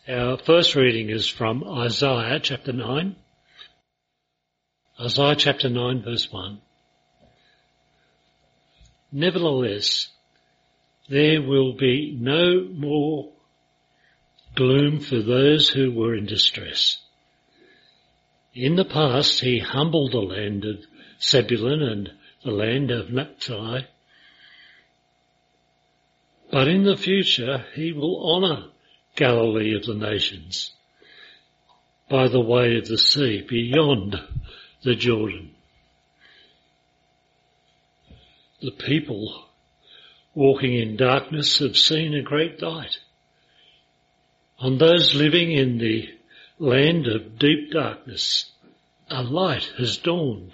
Our first reading is from Isaiah chapter 9. Isaiah chapter 9 verse 1. Nevertheless, there will be no more gloom for those who were in distress. In the past he humbled the land of Zebulun and the land of Naphtali, but in the future he will honour Galilee of the nations by the way of the sea beyond the Jordan. The people walking in darkness have seen a great light. On those living in the land of deep darkness, a light has dawned.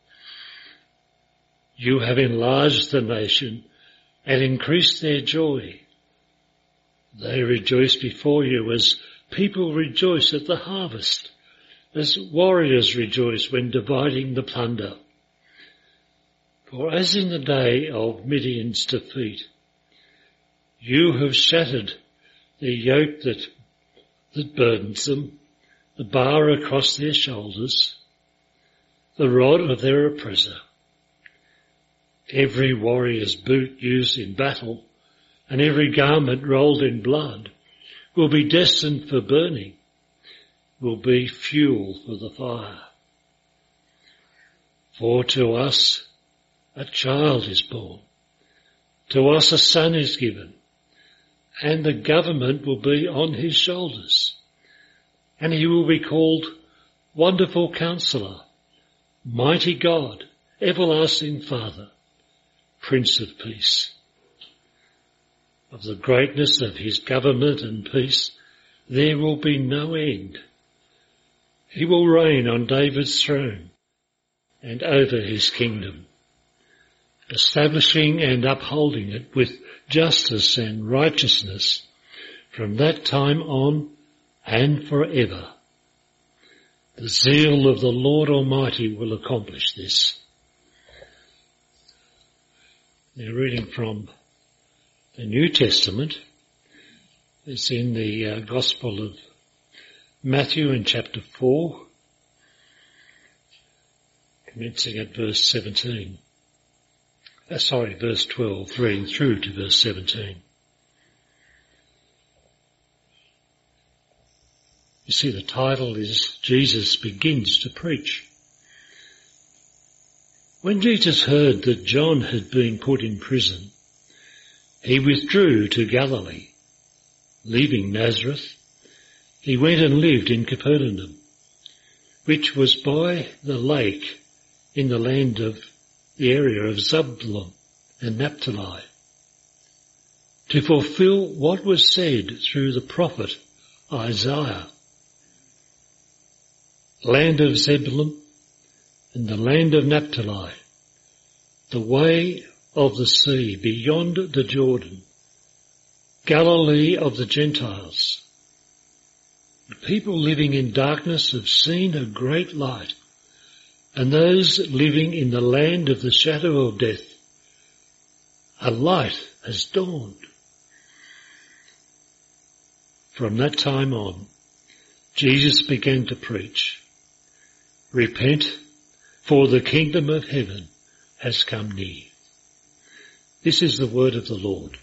You have enlarged the nation and increased their joy. They rejoice before you as people rejoice at the harvest, as warriors rejoice when dividing the plunder. For as in the day of Midian's defeat, you have shattered the yoke that burdens them, the bar across their shoulders, the rod of their oppressor. Every warrior's boot used in battle and every garment rolled in blood will be destined for burning, will be fuel for the fire. For to us a child is born, to us a son is given, and the government will be on his shoulders, and he will be called Wonderful Counselor, Mighty God, Everlasting Father, Prince of Peace. Of the greatness of his government and peace there will be no end. He will reign on David's throne and over his kingdom, establishing and upholding it with justice and righteousness from that time on and forever. The zeal of the Lord Almighty will accomplish this. Now, reading from the New Testament, it's in the Gospel of Matthew in chapter 4, commencing at verse 17. Verse 12, reading through to verse 17. You see, the title is Jesus Begins to Preach. When Jesus heard that John had been put in prison, he withdrew to Galilee. Leaving Nazareth, he went and lived in Capernaum, which was by the lake in the land of the area of Zebulun and Naphtali, to fulfill what was said through the prophet Isaiah. Land of Zebulun and the land of Naphtali, the way of the sea beyond the Jordan, Galilee of the Gentiles. The people living in darkness have seen a great light, and those living in the land of the shadow of death, a light has dawned. From that time on, Jesus began to preach, "Repent, for the kingdom of heaven has come near." This is the word of the Lord.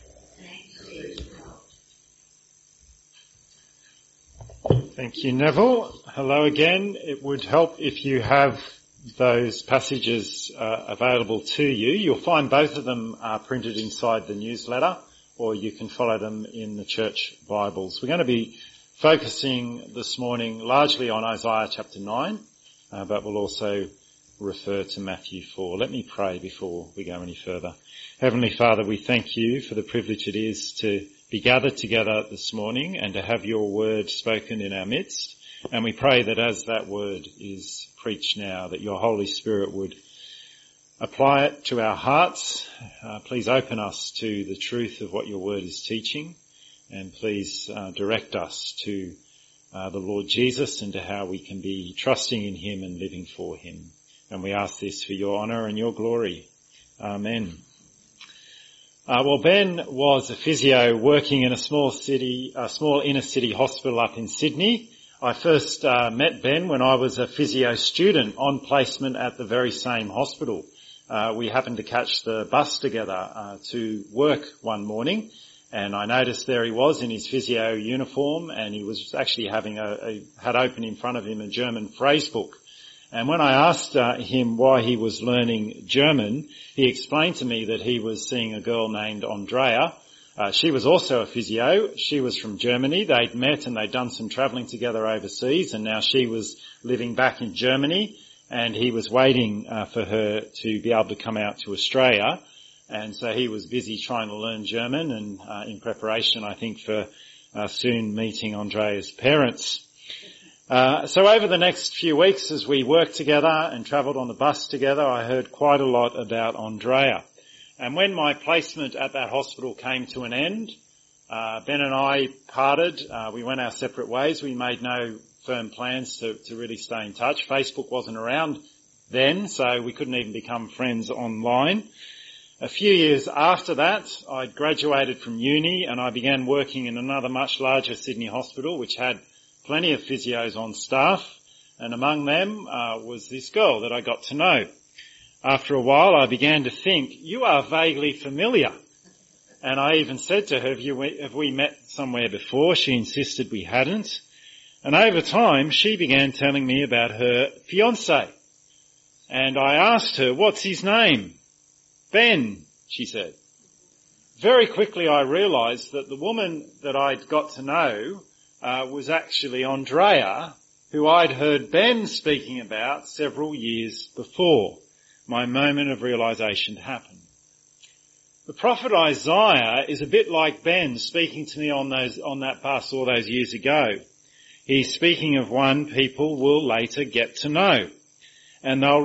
Thank you, Neville. Hello again. It would help if you have those passages available to you. You'll find both of them are printed inside the newsletter, or you can follow them in the church Bibles. We're going to be focusing this morning largely on Isaiah chapter 9, but we'll also refer to Matthew 4. Let me pray before we go any further. Heavenly Father, we thank you for the privilege it is to be gathered together this morning and to have your word spoken in our midst. And we pray that as that word is preached now, that your Holy Spirit would apply it to our hearts. Please open us to the truth of what your word is teaching, and please direct us to the Lord Jesus and to how we can be trusting in him and living for him. And we ask this for your honour and your glory. Amen. Ben was a physio working in a small inner city hospital up in Sydney. I first met Ben when I was a physio student on placement at the very same hospital. We happened to catch the bus together to work one morning, and I noticed there he was in his physio uniform, and he was actually had open in front of him a German phrase book. And when I asked him why he was learning German, he explained to me that he was seeing a girl named Andrea. She was also a physio. She was from Germany. They'd met and they'd done some travelling together overseas, and now she was living back in Germany, and he was waiting for her to be able to come out to Australia. And so he was busy trying to learn German and in preparation, I think, for soon meeting Andrea's parents. So over the next few weeks as we worked together and travelled on the bus together, I heard quite a lot about Andrea. And when my placement at that hospital came to an end, Ben and I parted. We went our separate ways. We made no firm plans to really stay in touch. Facebook wasn't around then, so we couldn't even become friends online. A few years after that, I graduated from uni and I began working in another much larger Sydney hospital, which had plenty of physios on staff, and among them was this girl that I got to know. After a while, I began to think, you are vaguely familiar. And I even said to her, have we met somewhere before? She insisted we hadn't. And over time, she began telling me about her fiancé. And I asked her, what's his name? Ben, she said. Very quickly I realised that the woman that I'd got to know was actually Andrea, who I'd heard Ben speaking about several years before. My moment of realisation happened. The prophet Isaiah is a bit like Ben speaking to me on that bus all those years ago. He's speaking of one people will later get to know. And they'll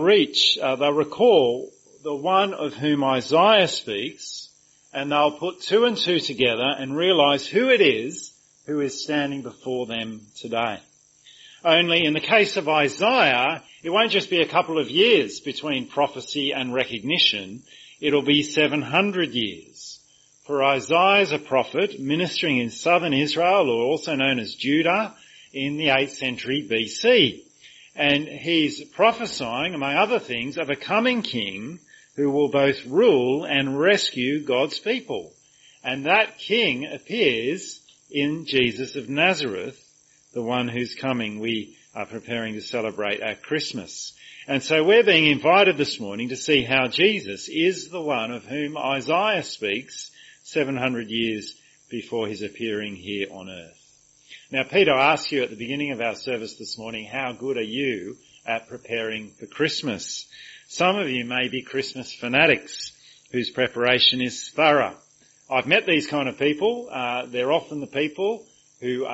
recall the one of whom Isaiah speaks, and they'll put two and two together and realise who it is who is standing before them today. Only in the case of Isaiah, it won't just be a couple of years between prophecy and recognition, it'll be 700 years. For Isaiah is a prophet ministering in southern Israel, or also known as Judah, in the 8th century BC. And he's prophesying, among other things, of a coming king who will both rule and rescue God's people. And that king appears in Jesus of Nazareth, the one who's coming. We are preparing to celebrate at Christmas. And so we're being invited this morning to see how Jesus is the one of whom Isaiah speaks 700 years before his appearing here on earth. Now, Peter asked you at the beginning of our service this morning, how good are you at preparing for Christmas? Some of you may be Christmas fanatics whose preparation is thorough. I've met these kind of people. They're often the people who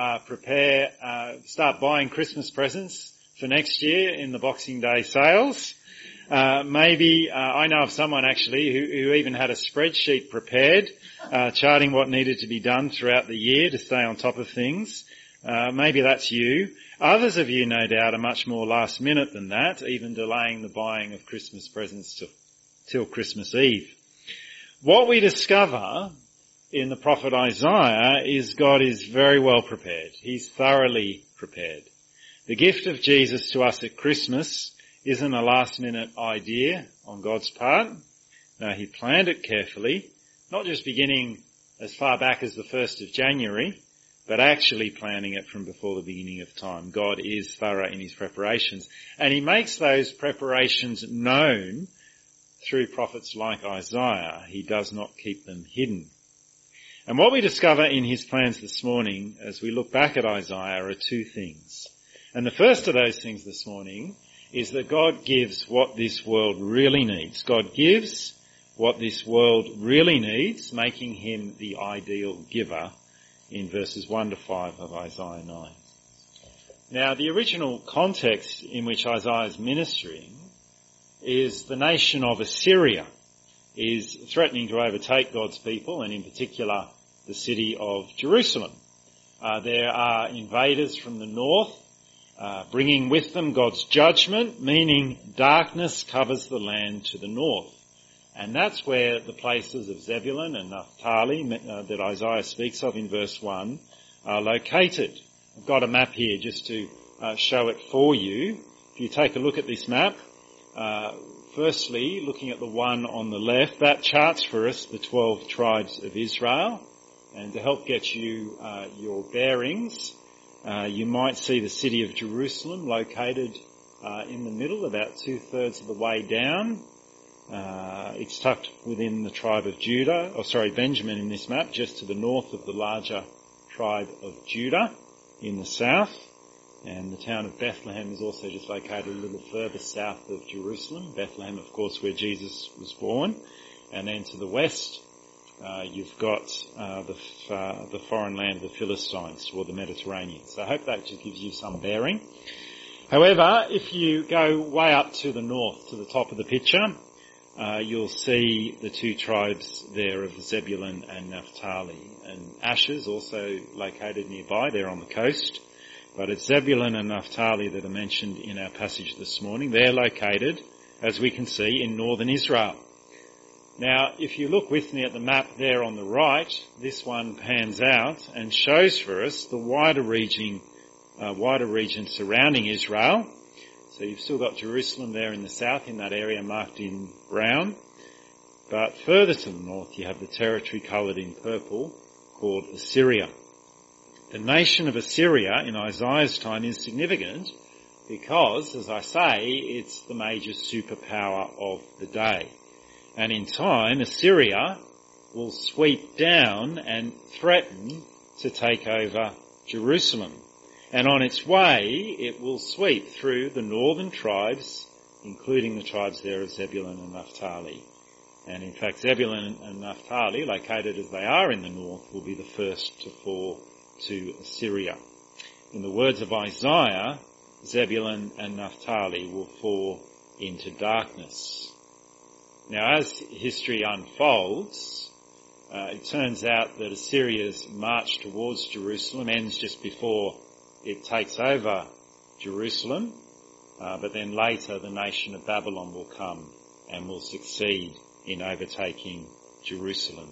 start buying Christmas presents for next year in the Boxing Day sales. I know of someone actually who even had a spreadsheet prepared, charting what needed to be done throughout the year to stay on top of things. Maybe that's you. Others of you, no doubt, are much more last minute than that, even delaying the buying of Christmas presents till Christmas Eve. What we discover in the prophet Isaiah is God is very well prepared. He's thoroughly prepared. The gift of Jesus to us at Christmas isn't a last-minute idea on God's part. No, he planned it carefully, not just beginning as far back as the 1st of January, but actually planning it from before the beginning of time. God is thorough in his preparations, and he makes those preparations known through prophets like Isaiah. He does not keep them hidden. And what we discover in his plans this morning as we look back at Isaiah are two things. And the first of those things this morning is that God gives what this world really needs. God gives what this world really needs, making him the ideal giver in verses 1 to 5 of Isaiah 9. Now, the original context in which Isaiah is ministering is the nation of Assyria is threatening to overtake God's people, and in particular the city of Jerusalem. There are invaders from the north, bringing with them God's judgment, meaning darkness covers the land to the north. And that's where the places of Zebulun and Naphtali that Isaiah speaks of in verse 1 are located. I've got a map here just to show it for you. If you take a look at this map, firstly, looking at the one on the left, that charts for us the 12 tribes of Israel. And to help get you your bearings, you might see the city of Jerusalem located in the middle, about 2/3 of the way down. It's tucked within the tribe of Benjamin in this map, just to the north of the larger tribe of Judah in the south. And the town of Bethlehem is also just located a little further south of Jerusalem. Bethlehem, of course, where Jesus was born. And then to the west, you've got the foreign land of the Philistines toward the Mediterranean. So I hope that just gives you some bearing. However, if you go way up to the north, to the top of the picture, you'll see the two tribes there of Zebulun and Naphtali. And Asher's also located nearby, they're on the coast. But it's Zebulun and Naphtali that are mentioned in our passage this morning. They're located, as we can see, in northern Israel. Now, if you look with me at the map there on the right, this one pans out and shows for us the wider region surrounding Israel. So you've still got Jerusalem there in the south, in that area marked in brown. But further to the north, you have the territory coloured in purple called Assyria. The nation of Assyria in Isaiah's time is significant because, as I say, it's the major superpower of the day. And in time, Assyria will sweep down and threaten to take over Jerusalem. And on its way, it will sweep through the northern tribes, including the tribes there of Zebulun and Naphtali. And in fact, Zebulun and Naphtali, located as they are in the north, will be the first to fall to Assyria. In the words of Isaiah, Zebulun and Naphtali will fall into darkness. Now, as history unfolds, it turns out that Assyria's march towards Jerusalem ends just before it takes over Jerusalem, but then later the nation of Babylon will come and will succeed in overtaking Jerusalem.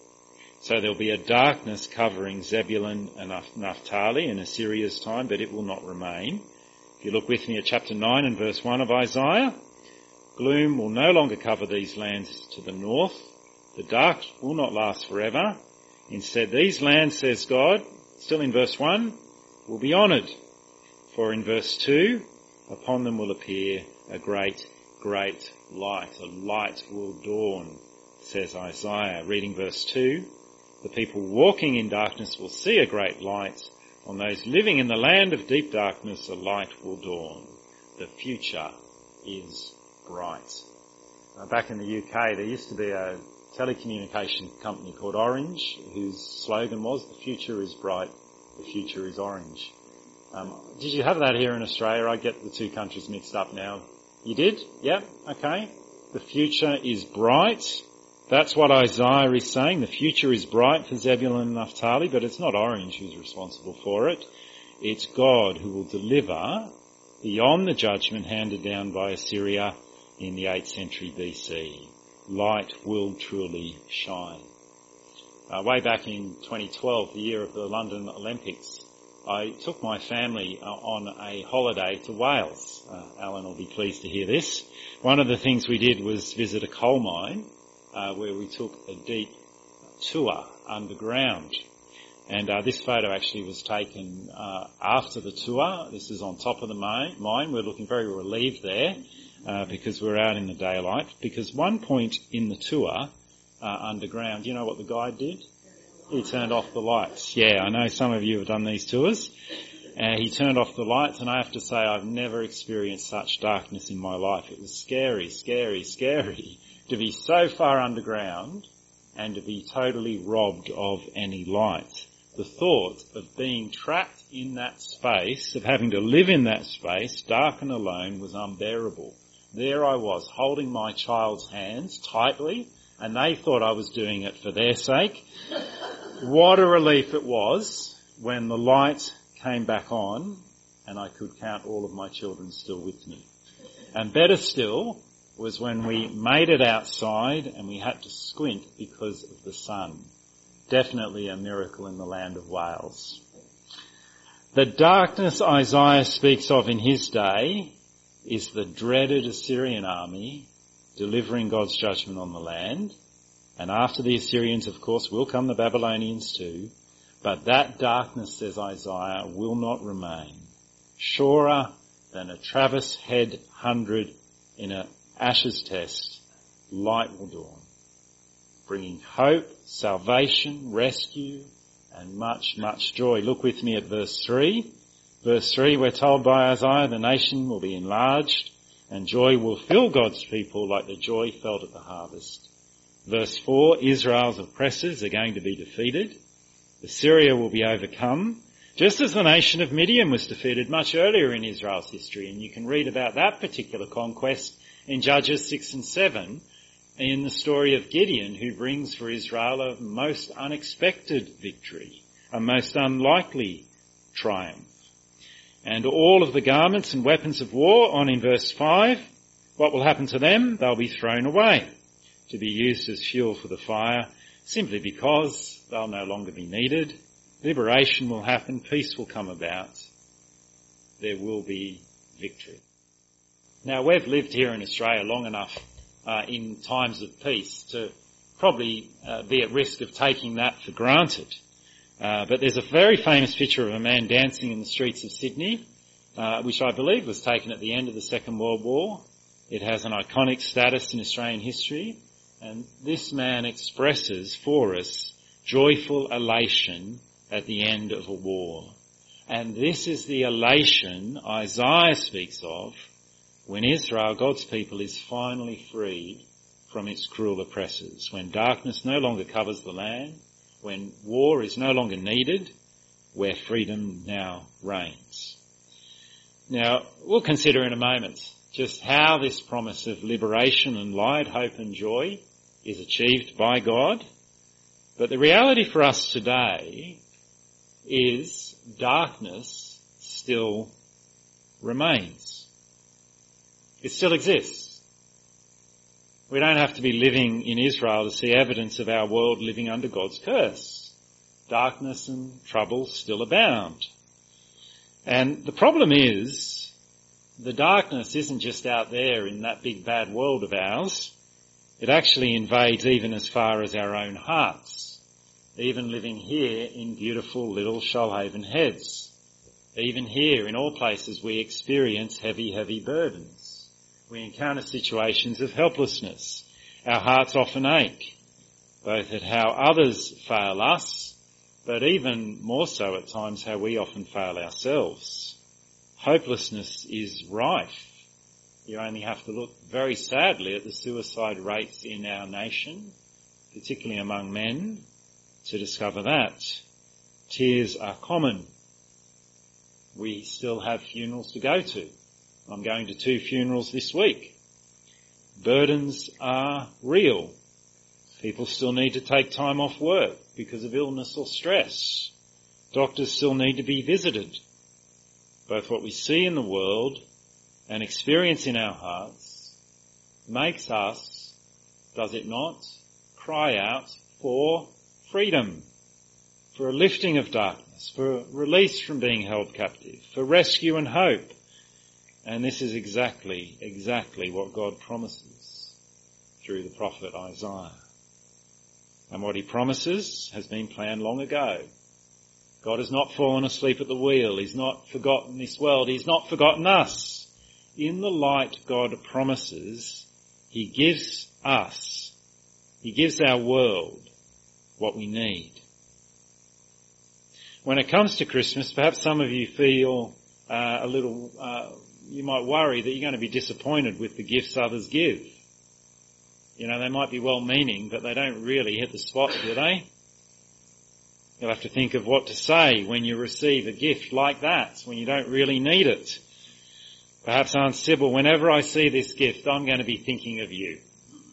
So there'll be a darkness covering Zebulun and Naphtali in Assyria's time, but it will not remain. If you look with me at chapter 9 and verse 1 of Isaiah, gloom will no longer cover these lands to the north. The dark will not last forever. Instead, these lands, says God, still in verse 1, will be honoured. For in verse 2, upon them will appear a great, great light. A light will dawn, says Isaiah. Reading verse 2, the people walking in darkness will see a great light. On those living in the land of deep darkness, a light will dawn. The future is bright. Back in the UK, there used to be a telecommunication company called Orange, whose slogan was, "The future is bright, the future is orange." Did you have that here in Australia? I get the two countries mixed up now. You did? Yep. Okay. The future is bright. That's what Isaiah is saying. The future is bright for Zebulun and Naphtali, but it's not Orange who's responsible for it. It's God who will deliver beyond the judgment handed down by Assyria in the 8th century BC. Light will truly shine. Way back in 2012, the year of the London Olympics, I took my family on a holiday to Wales. Alan will be pleased to hear this. One of the things we did was visit a coal mine where we took a deep tour underground. And this photo actually was taken after the tour. This is on top of the mine. We're looking very relieved there because we're out in the daylight. Because one point in the tour underground, you know what the guide did? He turned off the lights. Yeah, I know some of you have done these tours. He turned off the lights, and I have to say I've never experienced such darkness in my life. It was scary, scary, scary to be so far underground and to be totally robbed of any light. The thought of being trapped in that space, of having to live in that space, dark and alone, was unbearable. There I was, holding my child's hands tightly, and they thought I was doing it for their sake. What a relief it was when the light came back on and I could count all of my children still with me. And better still, was when we made it outside and we had to squint because of the sun. Definitely a miracle in the land of Wales. The darkness Isaiah speaks of in his day is the dreaded Assyrian army delivering God's judgment on the land. And after the Assyrians, of course, will come the Babylonians too. But that darkness, says Isaiah, will not remain. Surer than a Travis Head 100 in an ashes test, light will dawn, bringing hope, salvation, rescue, and much, much joy. Look with me at verse 3. Verse 3, we're told by Isaiah, the nation will be enlarged and joy will fill God's people like the joy felt at the harvest. Verse 4, Israel's oppressors are going to be defeated. Assyria will be overcome, just as the nation of Midian was defeated much earlier in Israel's history. And you can read about that particular conquest in Judges 6 and 7 in the story of Gideon, who brings for Israel a most unexpected victory, a most unlikely triumph. And all of the garments and weapons of war, on in verse 5, what will happen to them? They'll be thrown away to be used as fuel for the fire, simply because they'll no longer be needed. Liberation will happen, peace will come about, there will be victory. Now, we've lived here in Australia long enough in times of peace to probably be at risk of taking that for granted. But there's a very famous picture of a man dancing in the streets of Sydney, which I believe was taken at the end of the Second World War. It has an iconic status in Australian history, and this man expresses for us joyful elation at the end of a war. And this is the elation Isaiah speaks of when Israel, God's people, is finally freed from its cruel oppressors, when darkness no longer covers the land, when war is no longer needed, where freedom now reigns. Now, we'll consider in a moment just how this promise of liberation and light, hope and joy is achieved by God. But the reality for us today is darkness still remains. It still exists. We don't have to be living in Israel to see evidence of our world living under God's curse. Darkness and trouble still abound. And the problem is, the darkness isn't just out there in that big bad world of ours. It actually invades even as far as our own hearts. Even living here in beautiful little Shoalhaven Heads. Even here, in all places, we experience heavy, heavy burdens. We encounter situations of helplessness. Our hearts often ache, both at how others fail us, but even more so at times how we often fail ourselves. Hopelessness is rife. You only have to look very sadly at the suicide rates in our nation, particularly among men, to discover that. Tears are common. We still have funerals to go to. I'm going to 2 funerals this week. Burdens are real. People still need to take time off work because of illness or stress. Doctors still need to be visited. Both what we see in the world and experience in our hearts makes us, does it not, cry out for freedom, for a lifting of darkness, for a release from being held captive, for rescue and hope. And this is exactly what God promises through the prophet Isaiah. And what he promises has been planned long ago. God has not fallen asleep at the wheel. He's not forgotten this world. He's not forgotten us. In the light God promises, he gives us, he gives our world what we need. When it comes to Christmas, perhaps some of you feel a little, you might worry that you're going to be disappointed with the gifts others give. You know, they might be well-meaning, but they don't really hit the spot, do they? You'll have to think of what to say when you receive a gift like that, when you don't really need it. Perhaps, Aunt Sybil, whenever I see this gift, I'm going to be thinking of you.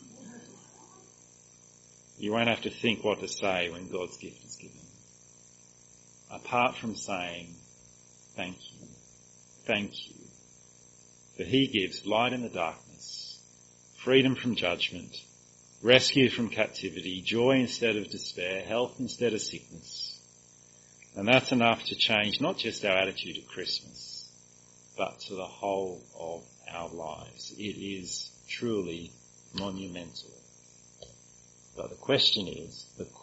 You won't have to think what to say when God's gift is given. Apart from saying, thank you, for he gives light in the darkness, freedom from judgment, rescue from captivity, joy instead of despair, health instead of sickness. And that's enough to change not just our attitude at Christmas, but to the whole of our lives. It is truly monumental. But the question is,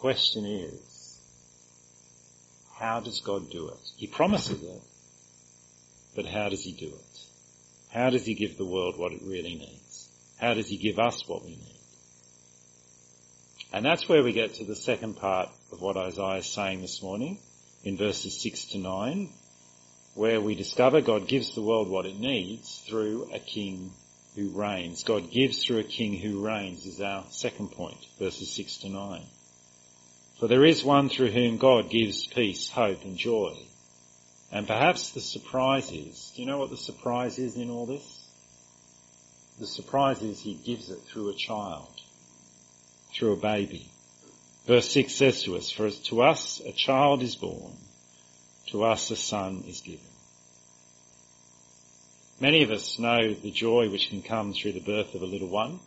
how does God do it? He promises it, but how does he do it? How does he give the world what it really needs? How does he give us what we need? And that's where we get to the second part of what Isaiah is saying this morning, in verses 6 to 9, where we discover God gives the world what it needs through a king who reigns. God gives through a king who reigns is our second point, verses 6 to 9. For there is one through whom God gives peace, hope and joy. And perhaps the surprise is, do you know what the surprise is in all this? The surprise is he gives it through a child, through a baby. Verse 6 says to us, for to us a child is born, to us a son is given. Many of us know the joy which can come through the birth of a little one.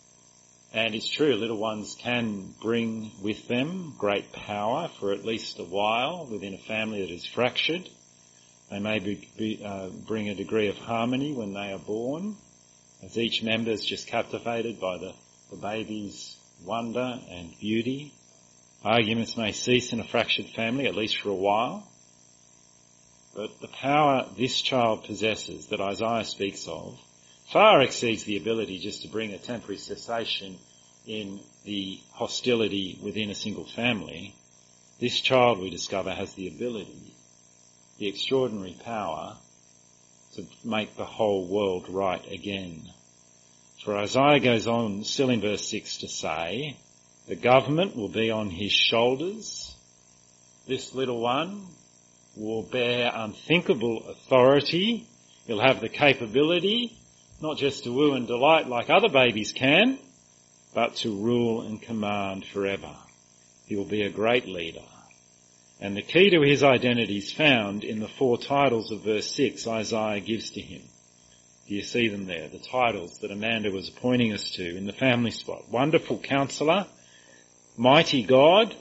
And it's true, little ones can bring with them great power for at least a while within a family that is fractured. They may bring a degree of harmony when they are born, as each member is just captivated by the baby's wonder and beauty. Arguments may cease in a fractured family, at least for a while. But the power this child possesses, that Isaiah speaks of, far exceeds the ability just to bring a temporary cessation in the hostility within a single family. This child, we discover, has the ability, the extraordinary power, to make the whole world right again. For Isaiah goes on, still in verse 6, to say, the government will be on his shoulders. This little one will bear unthinkable authority. He'll have the capability not just to woo and delight like other babies can, but to rule and command forever. He will be a great leader. And the key to his identity is found in the 4 titles of verse 6 Isaiah gives to him. Do you see them there? The titles that Amanda was pointing us to in the family spot. Wonderful Counselor, Mighty God,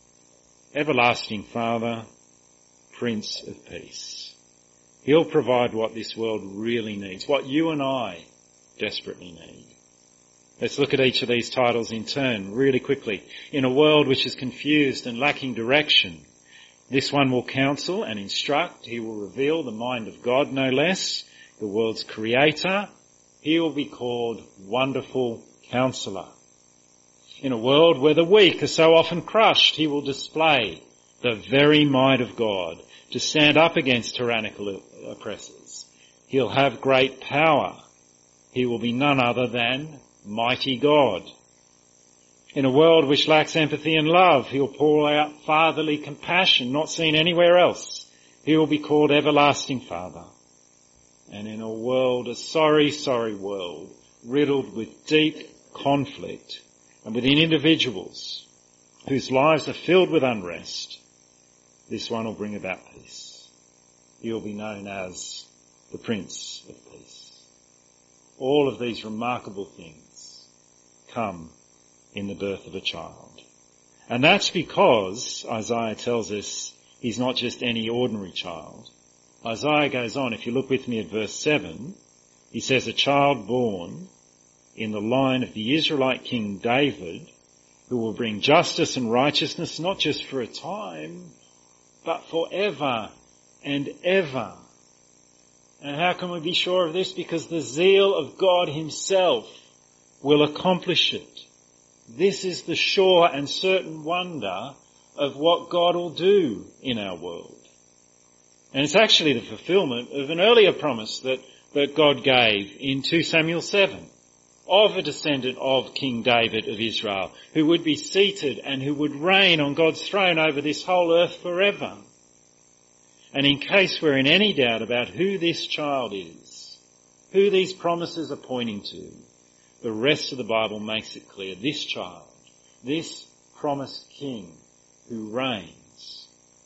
Everlasting Father, Prince of Peace. He'll provide what this world really needs, what you and I desperately need. Let's look at each of these titles in turn really quickly. In a world which is confused and lacking direction, this one will counsel and instruct. He will reveal the mind of God, no less, the world's creator. He will be called Wonderful Counselor. In a world where the weak are so often crushed, he will display the very might of God to stand up against tyrannical oppressors. He'll have great power. He will be none other than Mighty God. In a world which lacks empathy and love, he'll pour out fatherly compassion not seen anywhere else. He will be called Everlasting Father. And in a world, a sorry, sorry world, riddled with deep conflict and within individuals whose lives are filled with unrest, this one will bring about peace. He will be known as the Prince of Peace. All of these remarkable things come in the birth of a child. And that's because, Isaiah tells us, he's not just any ordinary child. Isaiah goes on, if you look with me at verse 7, he says, a child born in the line of the Israelite King David, who will bring justice and righteousness not just for a time, but forever and ever. And how can we be sure of this? Because the zeal of God himself will accomplish it. This is the sure and certain wonder of what God will do in our world. And it's actually the fulfillment of an earlier promise that God gave in 2 Samuel 7 of a descendant of King David of Israel who would be seated and who would reign on God's throne over this whole earth forever. And in case we're in any doubt about who this child is, who these promises are pointing to, the rest of the Bible makes it clear. This child, this promised king who reigns,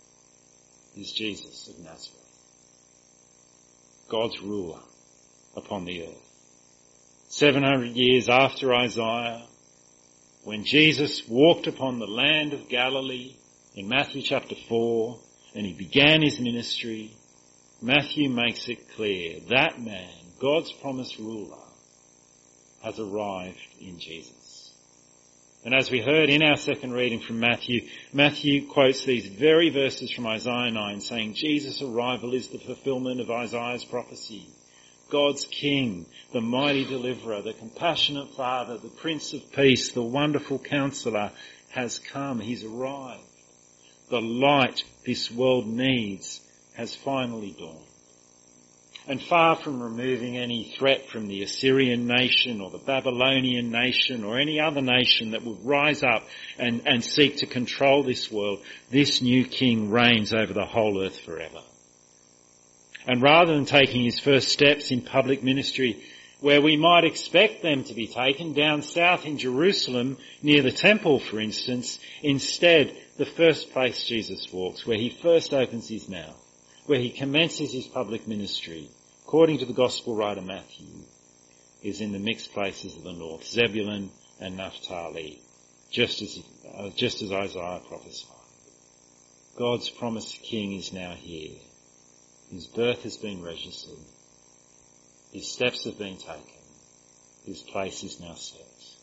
is Jesus of Nazareth, God's ruler upon the earth. 700 years after Isaiah, when Jesus walked upon the land of Galilee in Matthew chapter 4, and he began his ministry, Matthew makes it clear that man, God's promised ruler, has arrived in Jesus. And as we heard in our second reading from Matthew, Matthew quotes these very verses from Isaiah 9 saying Jesus' arrival is the fulfillment of Isaiah's prophecy. God's King, the mighty deliverer, the compassionate Father, the Prince of Peace, the wonderful Counselor has come. He's arrived. The light this world needs has finally dawned. And far from removing any threat from the Assyrian nation or the Babylonian nation or any other nation that would rise up and seek to control this world, this new king reigns over the whole earth forever. And rather than taking his first steps in public ministry where we might expect them to be taken, down south in Jerusalem, near the temple for instance, instead the first place Jesus walks, where he first opens his mouth, where he commences his public ministry, according to the gospel writer Matthew, is in the mixed places of the north, Zebulun and Naphtali, just as Isaiah prophesied. God's promised king is now here. His birth has been registered. His steps have been taken. His place is now set.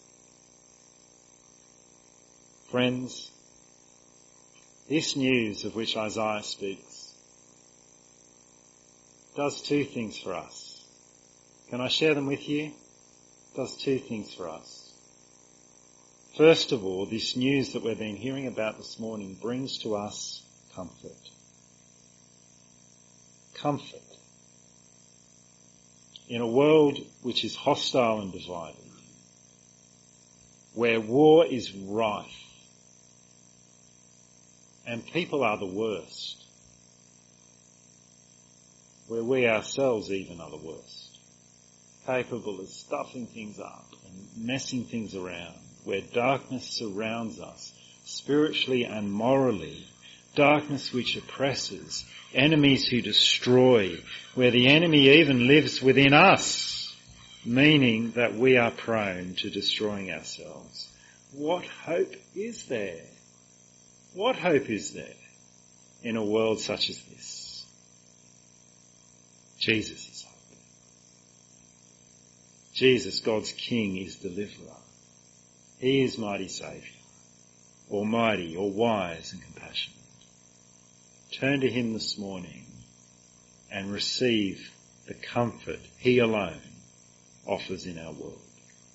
Friends, this news of which Isaiah speaks does two things for us. Can I share them with you? It does two things for us. First of all, this news that we've been hearing about this morning brings to us comfort. Comfort. In a world which is hostile and divided, where war is rife, and people are the worst, where we ourselves even are the worst, capable of stuffing things up and messing things around, where darkness surrounds us, spiritually and morally, darkness which oppresses, enemies who destroy, where the enemy even lives within us, meaning that we are prone to destroying ourselves. What hope is there? What hope is there in a world such as this? Jesus is hope. Jesus, God's King, is deliverer. He is mighty Saviour, almighty, all wise and compassionate. Turn to him this morning and receive the comfort he alone offers in our world.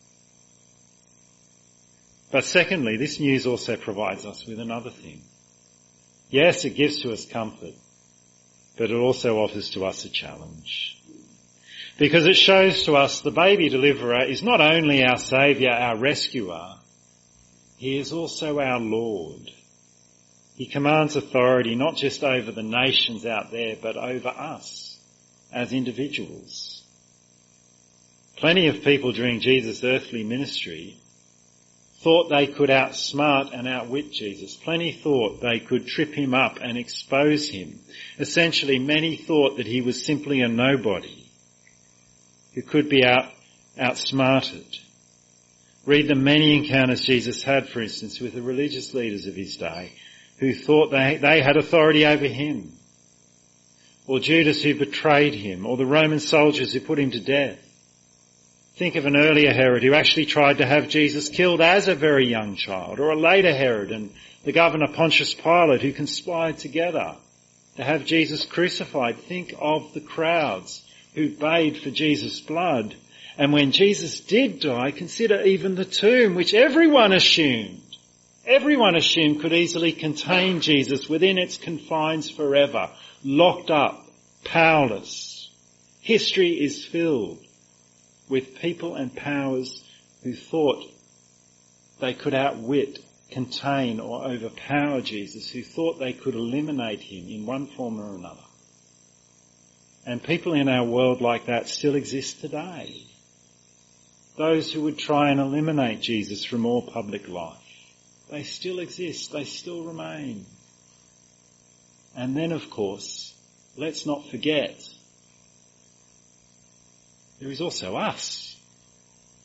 But secondly, this news also provides us with another thing. Yes, it gives to us comfort, but it also offers to us a challenge. Because it shows to us the baby deliverer is not only our Saviour, our rescuer, he is also our Lord. He commands authority not just over the nations out there, but over us as individuals. Plenty of people during Jesus' earthly ministry thought they could outsmart and outwit Jesus. Plenty thought they could trip him up and expose him. Essentially, many thought that he was simply a nobody who could be outsmarted. Read the many encounters Jesus had, for instance, with the religious leaders of his day who thought they had authority over him. Or Judas who betrayed him, or the Roman soldiers who put him to death. Think of an earlier Herod who actually tried to have Jesus killed as a very young child, or a later Herod and the governor Pontius Pilate who conspired together to have Jesus crucified. Think of the crowds who bayed for Jesus' blood. And when Jesus did die, consider even the tomb, which everyone assumed could easily contain Jesus within its confines forever, locked up, powerless. History is filled with people and powers who thought they could outwit, contain or overpower Jesus, who thought they could eliminate him in one form or another. And people in our world like that still exist today. Those who would try and eliminate Jesus from all public life. They still exist, they still remain. And then, of course, let's not forget, there is also us.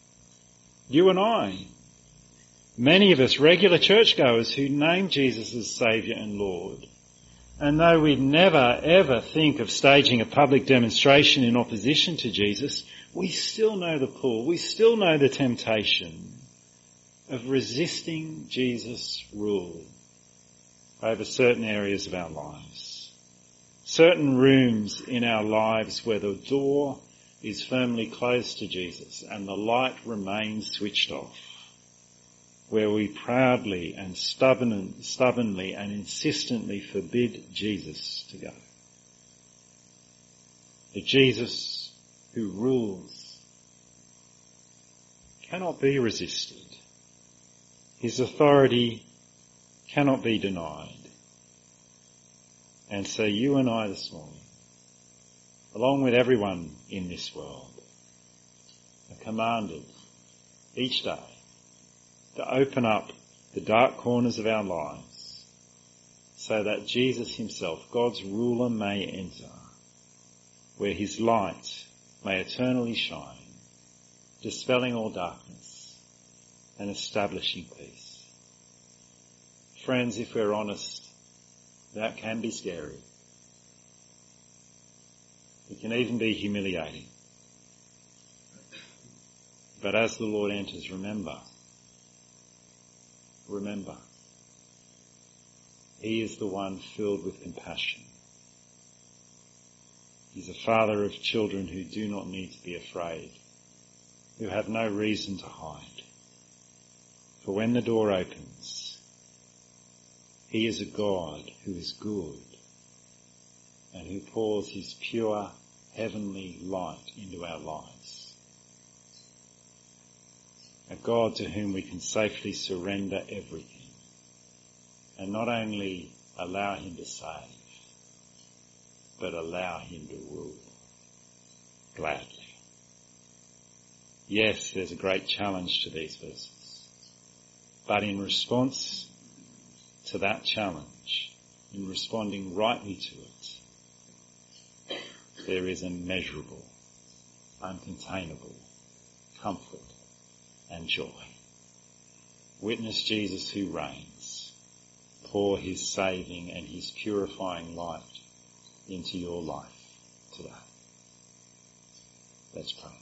You and I. Many of us, regular churchgoers who name Jesus as Saviour and Lord. And though we'd never ever think of staging a public demonstration in opposition to Jesus, we still know the pull, we still know the temptation of resisting Jesus' rule over certain areas of our lives. Certain rooms in our lives where the door is firmly closed to Jesus and the light remains switched off, where we proudly and stubbornly and insistently forbid Jesus to go. The Jesus who rules cannot be resisted. His authority cannot be denied. And so you and I this morning, along with everyone in this world, are commanded each day to open up the dark corners of our lives so that Jesus himself, God's ruler, may enter, where his light may eternally shine, dispelling all darkness and establishing peace. Friends, if we're honest, that can be scary. It can even be humiliating. But as the Lord enters, remember, he is the one filled with compassion. He's a father of children who do not need to be afraid, who have no reason to hide. For when the door opens, he is a God who is good and who pours his pure heavenly light into our lives. A God to whom we can safely surrender everything and not only allow him to save, but allow him to rule gladly. Yes, there's a great challenge to these verses, but in response to that challenge, in responding rightly to it, there is immeasurable, uncontainable comfort and joy. Witness Jesus who reigns. Pour his saving and his purifying light into your life today. Let's pray.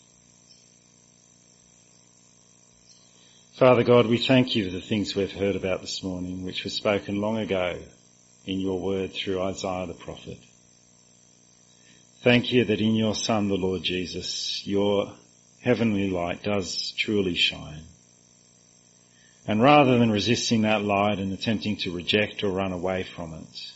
Father God, we thank you for the things we've heard about this morning, which were spoken long ago in your word through Isaiah the prophet. Thank you that in your Son, the Lord Jesus, your heavenly light does truly shine. And rather than resisting that light and attempting to reject or run away from it,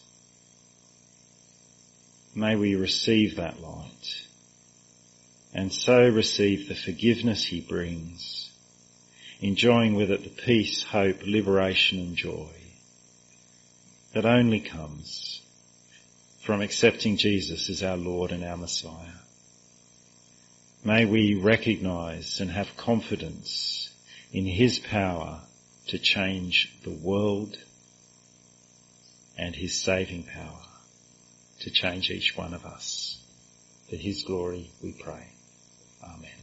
may we receive that light and so receive the forgiveness he brings, enjoying with it the peace, hope, liberation and joy that only comes from accepting Jesus as our Lord and our Messiah. May we recognise and have confidence in his power to change the world and his saving power to change each one of us. For his glory we pray. Amen.